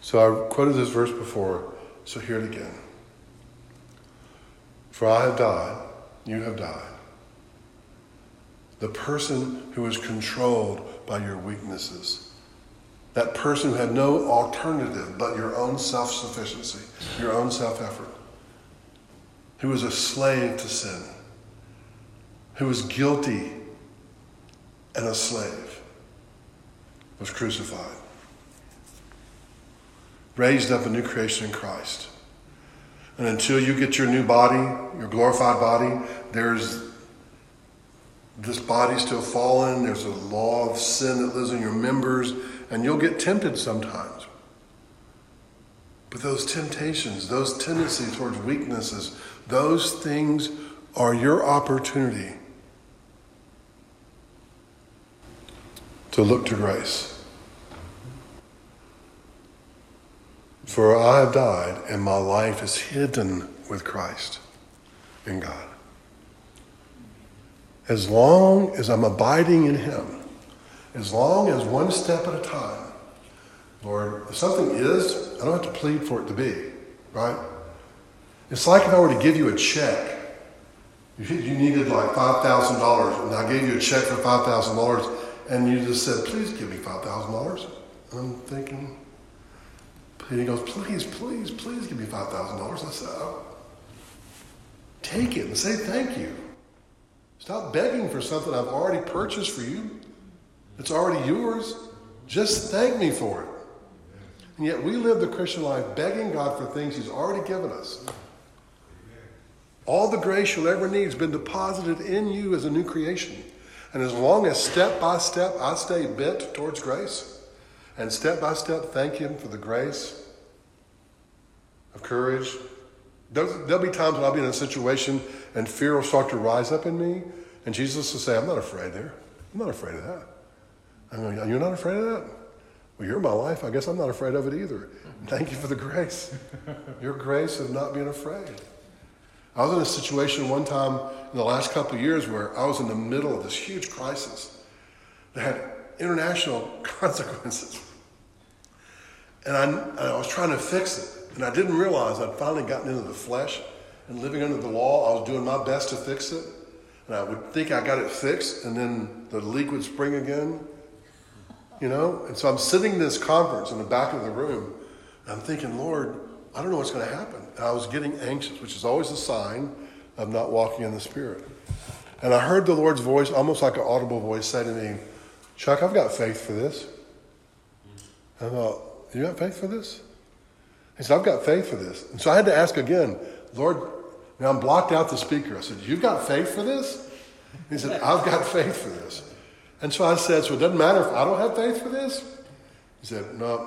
So I quoted this verse before, so hear it again. For I have died, you have died. The person who is controlled by your weaknesses. That person who had no alternative but your own self-sufficiency, your own self-effort. Who was a slave to sin. Who was guilty and a slave. Was crucified. Raised up a new creation in Christ. And until you get your new body, your glorified body, there's this body still fallen. There's a law of sin that lives in your members, and you'll get tempted sometimes. But those temptations, those tendencies towards weaknesses, those things are your opportunity to look to grace. For I have died, and my life is hidden with Christ in God. As long as I'm abiding in him, as long as one step at a time, Lord, if something is, I don't have to plead for it to be, right? It's like if I were to give you a check. You needed like $5,000, and I gave you a check for $5,000, and you just said, please give me $5,000. I'm thinking, and he goes, please give me $5,000. I said, oh, take it and say thank you. Stop begging for something I've already purchased for you. It's already yours. Just thank me for it. And yet we live the Christian life begging God for things he's already given us. All the grace you'll ever need has been deposited in you as a new creation. And as long as step by step I stay bent towards grace, and step by step thank him for the grace of courage. There'll be times when I'll be in a situation and fear will start to rise up in me, and Jesus will say, I'm not afraid there. I'm not afraid of that. I'm going, you're not afraid of that? Well, you're my life. I guess I'm not afraid of it either. Thank you for the grace. Your grace of not being afraid. I was in a situation one time in the last couple of years where I was in the middle of this huge crisis that had international consequences. And I was trying to fix it. And I didn't realize I'd finally gotten into the flesh and living under the law. I was doing my best to fix it. And I would think I got it fixed, and then the leak would spring again. You know? And so I'm sitting in this conference in the back of the room, and I'm thinking, Lord, I don't know what's going to happen. And I was getting anxious, which is always a sign of not walking in the Spirit. And I heard the Lord's voice, almost like an audible voice, say to me, Chuck, I've got faith for this. And I thought, you got faith for this? He said, I've got faith for this. And so I had to ask again, Lord, now I'm blocked out the speaker. I said, you've got faith for this? He said, I've got faith for this. And so I said, so it doesn't matter if I don't have faith for this? He said, no.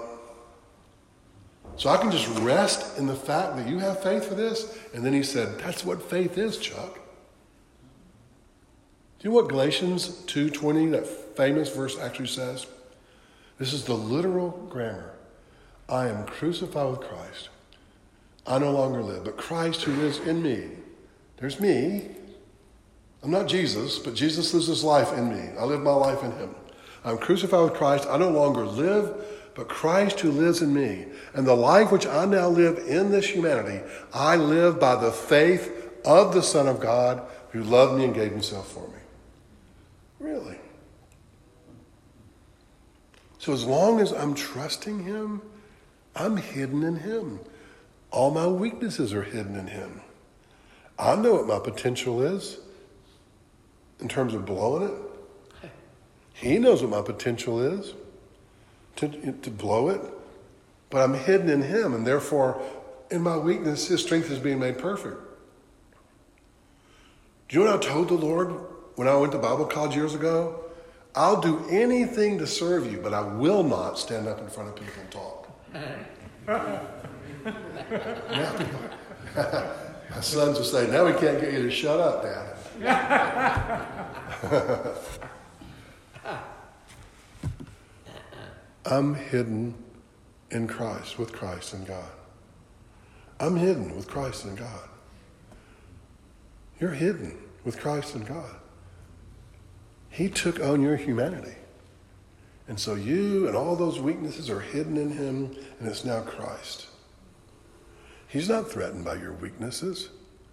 So I can just rest in the fact that you have faith for this? And then he said, that's what faith is, Chuck. Do you know what Galatians 2:20, that famous verse, actually says? This is the literal grammar. I am crucified with Christ. I no longer live, but Christ who lives in me. There's me. I'm not Jesus, but Jesus lives his life in me. I live my life in him. I'm crucified with Christ. I no longer live, but Christ who lives in me. And the life which I now live in this humanity, I live by the faith of the Son of God who loved me and gave himself for me. Really? So as long as I'm trusting him, I'm hidden in him. All my weaknesses are hidden in him. I know what my potential is in terms of blowing it. He knows what my potential is to blow it. But I'm hidden in him, and therefore, in my weakness, his strength is being made perfect. Do you know what I told the Lord when I went to Bible college years ago? I'll do anything to serve you, but I will not stand up in front of people and talk. My sons will say, now we can't get you to shut up, Dad. I'm hidden in Christ, with Christ and God. I'm hidden with Christ and God. You're hidden with Christ and God. He took on your humanity. And so you and all those weaknesses are hidden in him, and it's now Christ. He's not threatened by your weaknesses.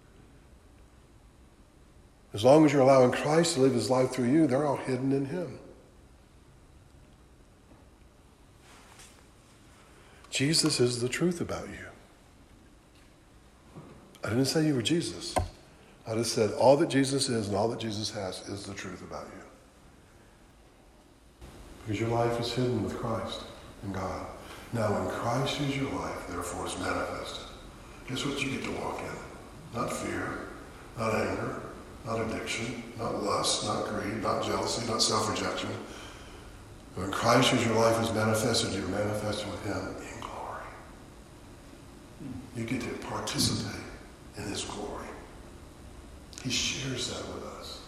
As long as you're allowing Christ to live his life through you, they're all hidden in him. Jesus is the truth about you. I didn't say you were Jesus. I just said all that Jesus is and all that Jesus has is the truth about you. Because your life is hidden with Christ and God. Now when Christ is your life, therefore is manifested, guess what you get to walk in? Not fear, not anger, not addiction, not lust, not greed, not jealousy, not self-rejection. When Christ is your life is manifested, you're manifested with him in glory. You get to participate in his glory. He shares that with us.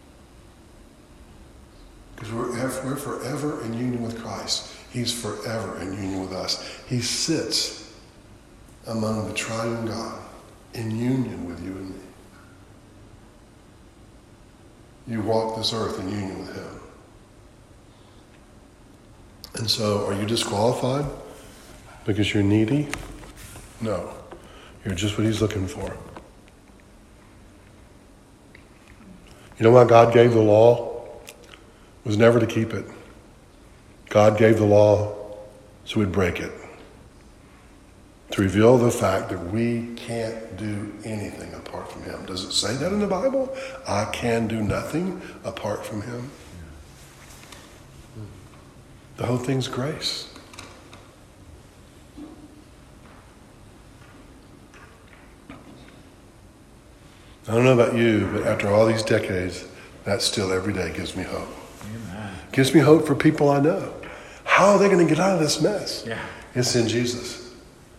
Because we're forever in union with Christ. He's forever in union with us. He sits among the triune God in union with you and me. You walk this earth in union with him. And so, are you disqualified because you're needy? No. You're just what he's looking for. You know why God gave the law? It was never to keep it. God gave the law so we'd break it. To reveal the fact that we can't do anything apart from him. Does it say that in the Bible? I can do nothing apart from him. The whole thing's grace. I don't know about you, but after all these decades, that still every day gives me hope. Amen. Gives me hope for people I know. How are they going to get out of this mess? Yeah. It's in Jesus.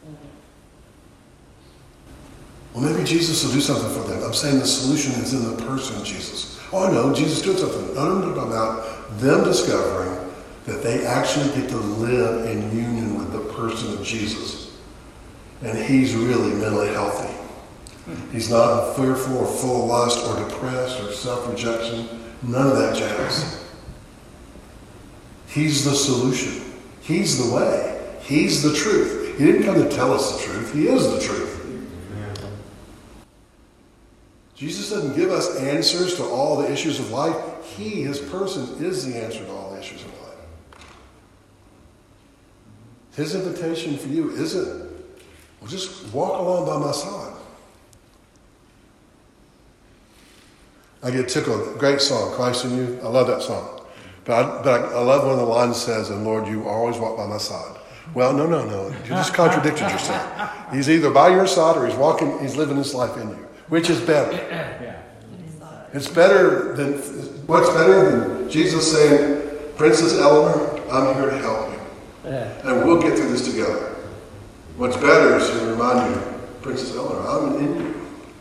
Well, maybe Jesus will do something for them. I'm saying the solution is in the person of Jesus. Oh, no, Jesus did something. I'm talking about them discovering that they actually get to live in union with the person of Jesus. And he's really mentally healthy. He's not fearful or full of lust or depressed or self-rejection. None of that jazz. He's the solution. He's the way. He's the truth. He didn't come to tell us the truth. He is the truth. Jesus doesn't give us answers to all the issues of life. He, his person, is the answer to all the issues of life. His invitation for you isn't, well, just walk along by my side. I get tickled. Great song, Christ in You. I love that song. But I love when the line says, and Lord, you always walk by my side. Well, no. You just contradicted yourself. He's either by your side or he's living his life in you. Which is better? It's better than, what's better than Jesus saying, Princess Eleanor, I'm here to help you. And we'll get through this together. What's better is to remind you, Princess Eleanor, I'm in you.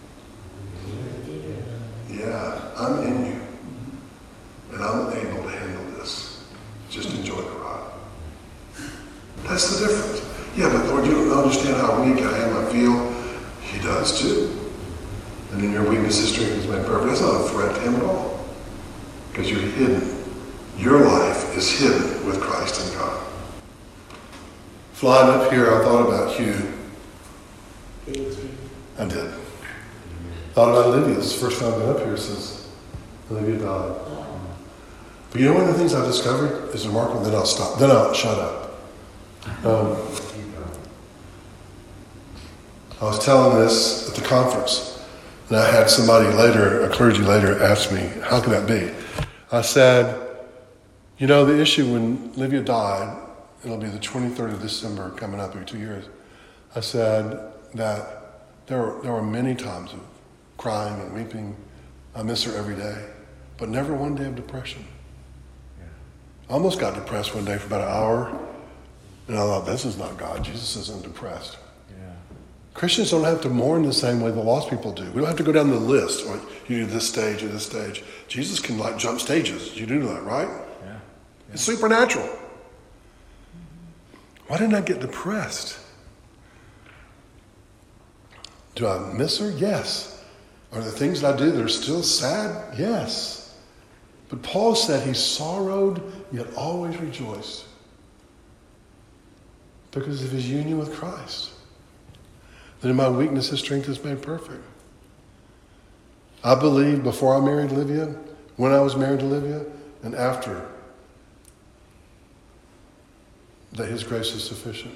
Yeah, I'm in you. And I'm able to handle this. Just enjoy the ride. That's the difference. Yeah, but Lord, you don't understand how weak I am. I feel. He does too. And in your weakness, his strength is made perfect. That's not a threat to him at all. Because you're hidden. Your life is hidden with Christ and God. Flying up here, I thought about Hugh. I did. Thought about Olivia. This is the first time I've been up here since Olivia died. But you know one of the things I've discovered is remarkable. Then I'll stop. Then I'll shut up. I was telling this at the conference. And I had somebody later, a clergy later, ask me, how could that be? I said, you know, the issue when Olivia died, it'll be the 23rd of December coming up in 2 years. I said that there were many times of crying and weeping. I miss her every day, but never one day of depression. I almost got depressed one day for about an hour, and I thought, this is not God. Jesus isn't depressed. Christians don't have to mourn the same way the lost people do. We don't have to go down the list. Or you do this stage or this stage. Jesus can jump stages. You do that, right? Yeah. It's supernatural. Why didn't I get depressed? Do I miss her? Yes. Are there things that I do that are still sad? Yes. But Paul said he sorrowed, yet always rejoiced because of his union with Christ. That in my weakness, his strength is made perfect. I believe before I married Livia, when I was married to Livia, and after, that his grace is sufficient.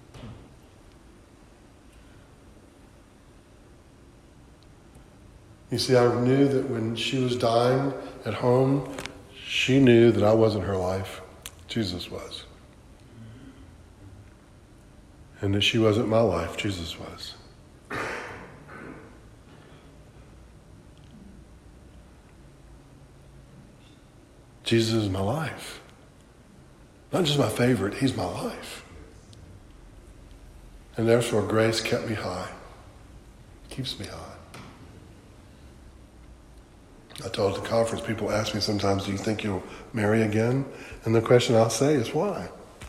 You see, I knew that when she was dying at home, she knew that I wasn't her life. Jesus was. And that she wasn't my life. Jesus was. Jesus is my life. Not just my favorite, he's my life. And therefore, grace kept me high. Keeps me high. I told at the conference, people ask me sometimes, do you think you'll marry again? And the question I'll say is, why?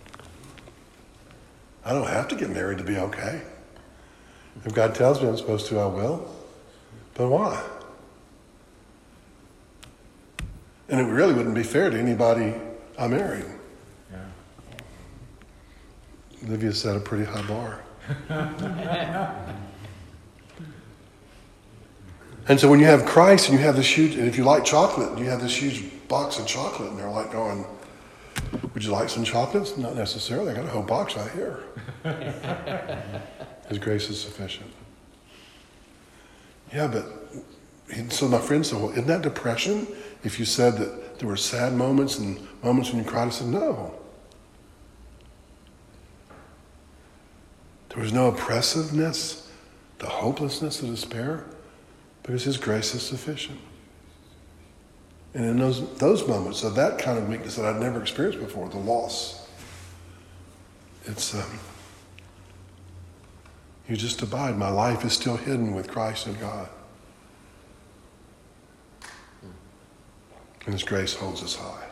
I don't have to get married to be okay. If God tells me I'm supposed to, I will. But why? And it really wouldn't be fair to anybody I married. Yeah. Livia set a pretty high bar. And so when you have Christ and you have this huge, and if you like chocolate, you have this huge box of chocolate, and they're like going, would you like some chocolates? Not necessarily. I got a whole box right here. His grace is sufficient. Yeah, but, so my friend said, well, isn't that depression? If you said that there were sad moments and moments when you cried, I said, no. There was no oppressiveness, the hopelessness, the despair, because his grace is sufficient. And in those moments of that kind of weakness that I'd never experienced before, the loss, it's, you just abide. My life is still hidden with Christ and God. And his grace holds us high.